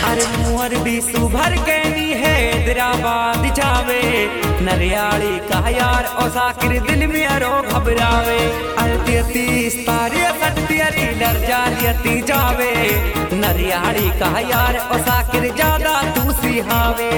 अरे मुहर भी सुभर के नी हैदराबाद जावे नरियाली का यार ओ साकिर दिल में अरो घबरावे। अरे 30 तारीख सत्यारी लड़ जालियती जावे नरियाली का यार ओ साकिर ज्यादा तू सिहावे।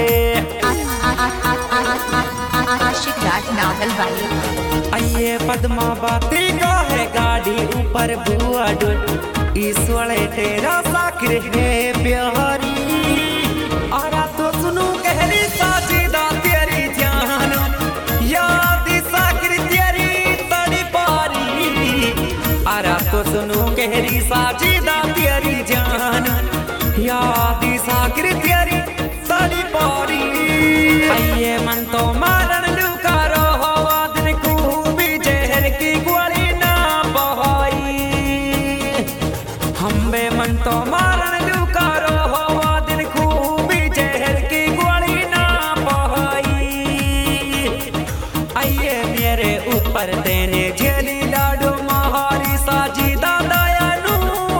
आशिक राज नावल वाली आइए पद्मा बाती का है गाड़ी ऊपर बुआड ईश्वर तेरा साकिर है प्यारी। आरा तो सुनू गहरी साजिदा तेरी जान याद साकिर तेरी तड़ी पारी। आरा तो सुनू गहरी साजिदा तेरी जान याद साकिर तेरी तड़ी पारी। आइए मन तो मारन लुकारो हवा दिन खूबी जहर की गोली ना बहाई। हम्बे मन तो मारन लुकारो हवा दिन खूबी जहर की गोली ना बहाई। आइए मेरे ऊपर देने झेली लाडो महारी साजिदा दयालु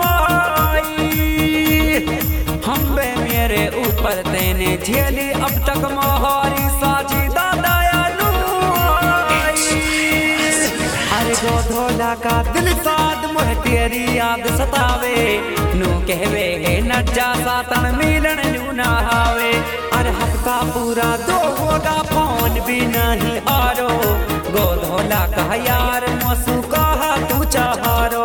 आई। हम्बे मेरे ऊपर देने झेली अब तक महारी साजिदा दयालु आई। अरे गोधोला का दिल साध मोह तेरी याद सतावे नू कहवे है नज्जा सातन मिलन नू ना हावे। अरे हफ्ता पूरा दो होगा फोन भी नहीं आरो गोधोला का यार मौसू कहा तू चाहारो।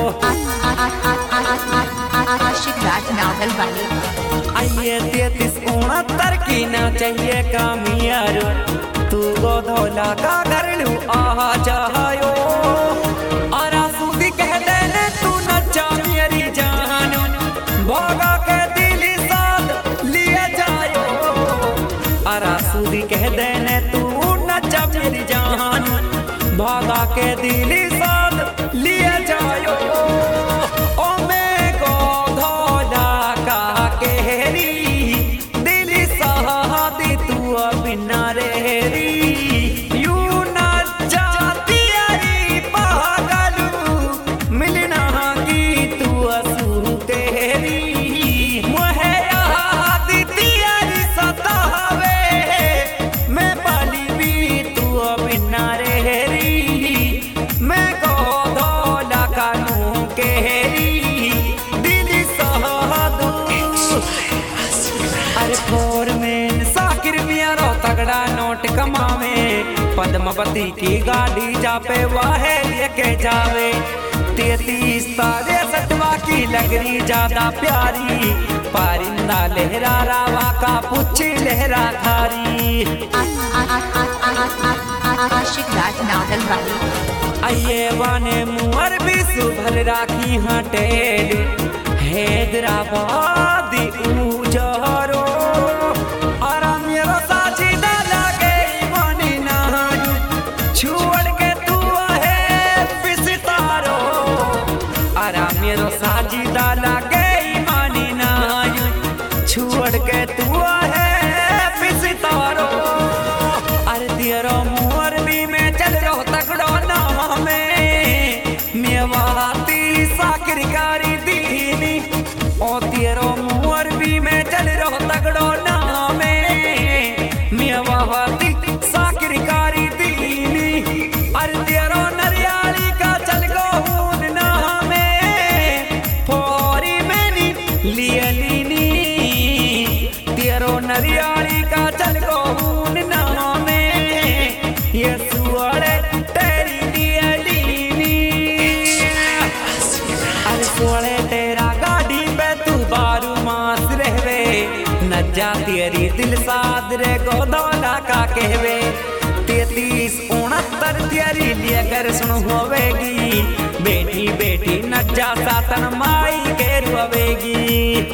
आशिक राज नावल वाली आइए 33 69 की ना चाहिए कामियारो तू गोधोला का घर लू आ जायो। और सूदी कह देने तू नचा मेरी जान भोगा के दिल साथ लिए जायो। और सूदी कह देने तू नचा मेरी जान भोगा के दिल साथ लिए जायो। ओ मैं गोधोला का कहरी दिल सहादी तू बिना रेरी यू ना जाती आई पागलू मिलना की तू असू तेरी मुहे याद तेरी सतावे मैं पाली भी तू बिना रेरी मैं गोधोला का नू कहरी दिल सहादू। अरे फोरमैन साकिर मियारो तगड़ा नोट कमावे पद्मावती की गाड़ी जापे वाहे लेके जावे। 33 तारीख सटवा की लगरी ज्यादा प्यारी पारिंदा लहरा रावा का पुच्छी लहरा थारी। आशिक राज नावल वाली आइए वाने मुहर भी सुभल राखी हटेल हैदराबाद उजारो। और मेरा साजिदा लागे मानी नायु छोड़ के तू है पिसतारो। और मेरा साजिदा लागे मानी नायु छोड़ के तू है पिसतारो। अरे तेरो मुहर भी में चल रहो तगड़ो ना में मेवाती साकिर कारी दीनी ओ तेरो मुहर भी में चल रहो तगड़ो ना में मेवाती साकिर कारी दीनी। अरे तेरो नरियाली का चल गो हून ना में फोरी में नी लियलीनी तेरो नरियाली का चल गो हून ना में ये सुअड़े तेरी लियलीनी। अरे सुअड़े तेरा गाड़ी पे तू बारू मास रहवे नज्जा तेरी दिल साद रे गोधोला का कहवे। 33 69 तेरी लिए कर सुन होवेगी बेटी बेटी नज्जा सातन माई के रोवेगी।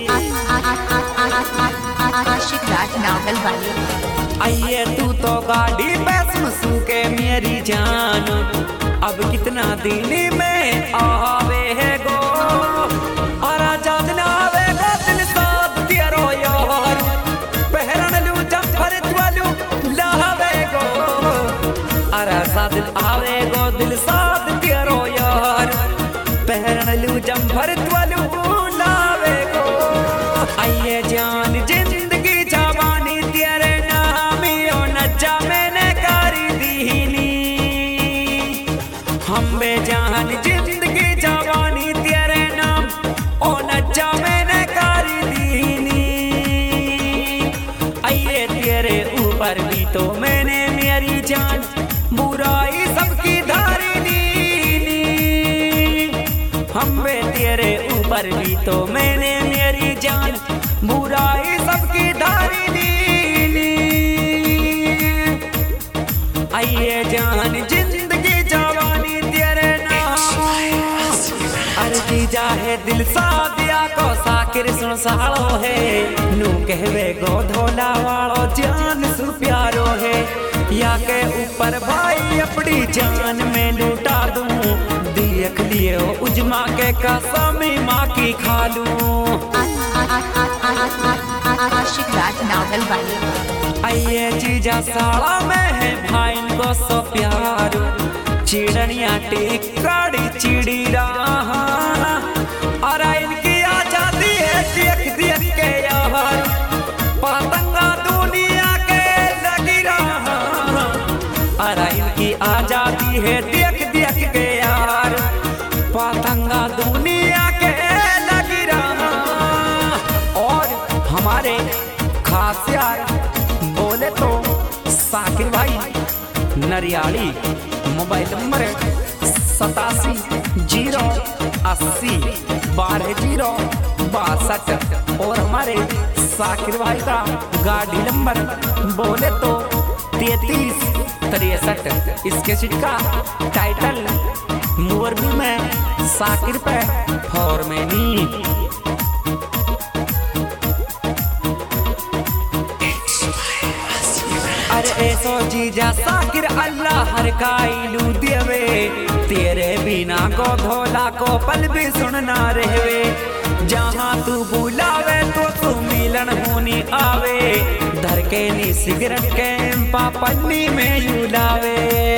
आशिक राज नावल वाली आइए तू तो गाड़ी पे सुन सूके मेरी जान अब कितना दिन में आवे है गो। और आजाद ना आवे गो दिल साथ तेरो यार पहरन लू जंफर त्वलू लावे गो। और आजाद आवे गो दिल साथ तेरो यार पहरन लू जंफर त्वलू लावे गो। आइए आइए जान जिंदगी जवानी तेरे नाम यो नचा मैंने करी दीनी। हम बेजान जिंदगी जवानी तेरे नाम ओ नचा मैंने करी दीनी। आइए तेरे ऊपर भी तो मैंने मेरी जान बुराई सबकी धारिनी। हम बे तेरे ऊपर भी तो मैंने मेरी जान बुराई सबकी धारिनी। आइए जान जिंदगी जवानी तेरे नाम अर्जी जाहे दिल सादिया को साकिर सुन साड़ो है। नू कहवे गो धोला वालो जान सु प्यारो है। या के ऊपर भाई अपनी जान में लूटा दूं। देख लियो उजमा के कसम माँ की खा लूं। आशिक राज नावल वाली। आइए जीजा साड़ा में है भाई को सो प्यारो। चिड़निया टिकड़ी चिड़ी रहा और इनकी आजादी है देख देख के यार। पतंगा दुनिया के लगी रहा और इनकी आजादी है देख देख के यार। पतंगा दुनिया के लगी रहा। और हमारे खास यार बोले तो साकिर भाई नरियाली। Mobile number 87-080-1262। और हमारे साकिर भाई का गाड़ी नंबर बोले तो 3363। इसके सीट का टाइटल मोरबी में साकिर पे फॉर्मेनी। अरे ऐसो जीजा साकिर अल्लाह हर काइलू देवे। तेरे बिना को धोला को पल भी सुनना रहवे। जहाँ तू बुलावे तो तू मिलन होनी आवे। धर के नी सिगरेट के पापन्नी में युलावे।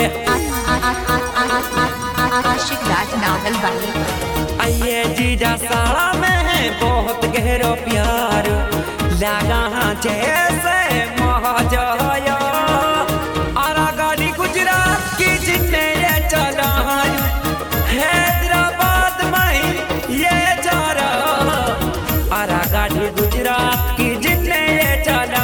आशिक राज नावल वाली। आइए जीजा साड़ा में है बहुत गहरो प्यार। लगा जैसे महाजया आरा गाड़ी गुजरात की जिन्ने ये चला। हैदराबाद में ये जा रहा। आरा गाड़ी गुजरात की जिन्ने ये चला।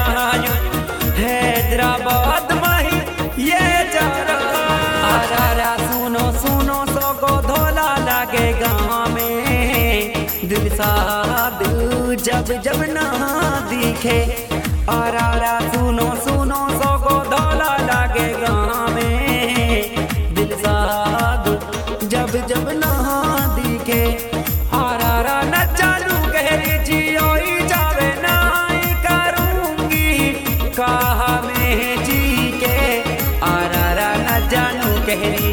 हैदराबाद में ये जा रहा। आरा सुनो सुनो सो को धोला लगे गाँव में। दिल साद जब जब ना दिखे। आरा सुनो सुनो सो को धोला लगे गाँव में। दिल साद जब जब ना दिखे। आरा न चालू गहरी जियो जावे नहीं करूंगी कहा में जी के। आरा न जानू गहरी।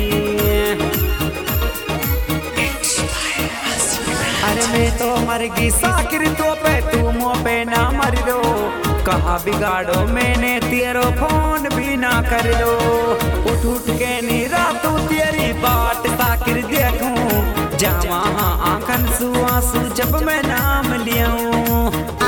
अरे मैं तो मर गई साकिर तो पे तू मुँह पे ना मर दो। कहा बिगाड़ो मैंने तेरो फोन भी ना कर दो। उठ उठ के नी रातों तेरी बाट साकिर देखूं। जावा आंखन सुआंसू जब मैं नाम लियाऊं।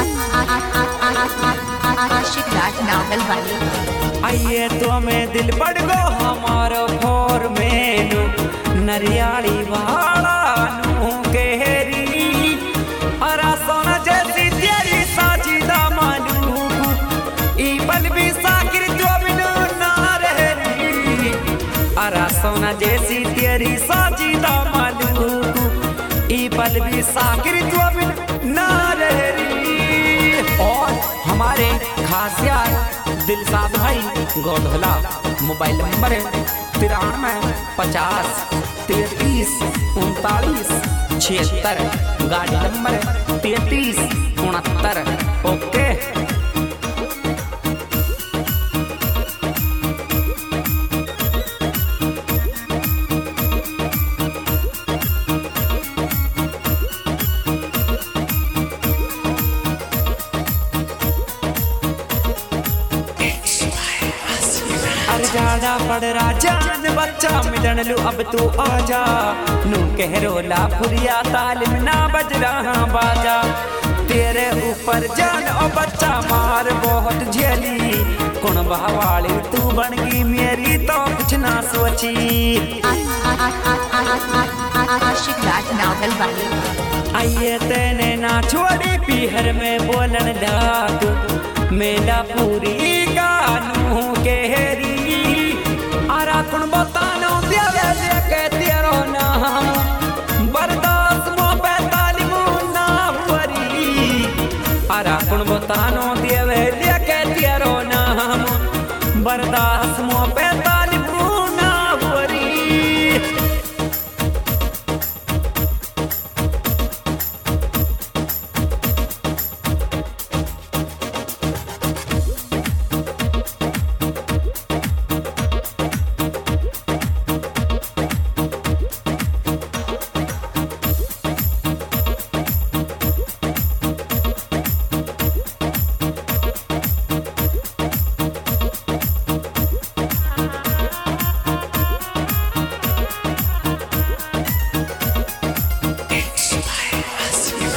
आशिक राज नावल वाली। आइए तो मैं दिल पड़ गो हमारो फोर में नरियाली वाला नू गहरी। अरा सोना जैसी तेरी साजिदा मालू। ई पल भी साकिर जो बिनु ना रहरी। अरा सोना जैसी तेरी साजिदा मालू। ई पल भी साकिर जो बिनु ना रहरी। और हमारे खास यार दिलसाद भाई गोधला। Mobile number 93-50-33-39-76। गाड़ी नंबर 3369। ओके ज्यादा पड़ रहा जान बच्चा मिलन लू अब तू आजा। नू कह रोला फुरिया तालिम ना बज रहा बाजा। तेरे ऊपर जान ओ बच्चा मार बहुत झेली कौन बहवाली तू बन गई मेरी तो कुछ ना सोची आशिक राज नावल वाली आइए तेने ना छोड़ी पीहर में बोलन डाक मेला पूरी गानू केहरी आरा कुण बतानो देवे लेके तेरो नाम बर्दाश्त मो 45 ना परी आरा कुण बतानो देवे लेके तेरो नाम बर्दाश्त मो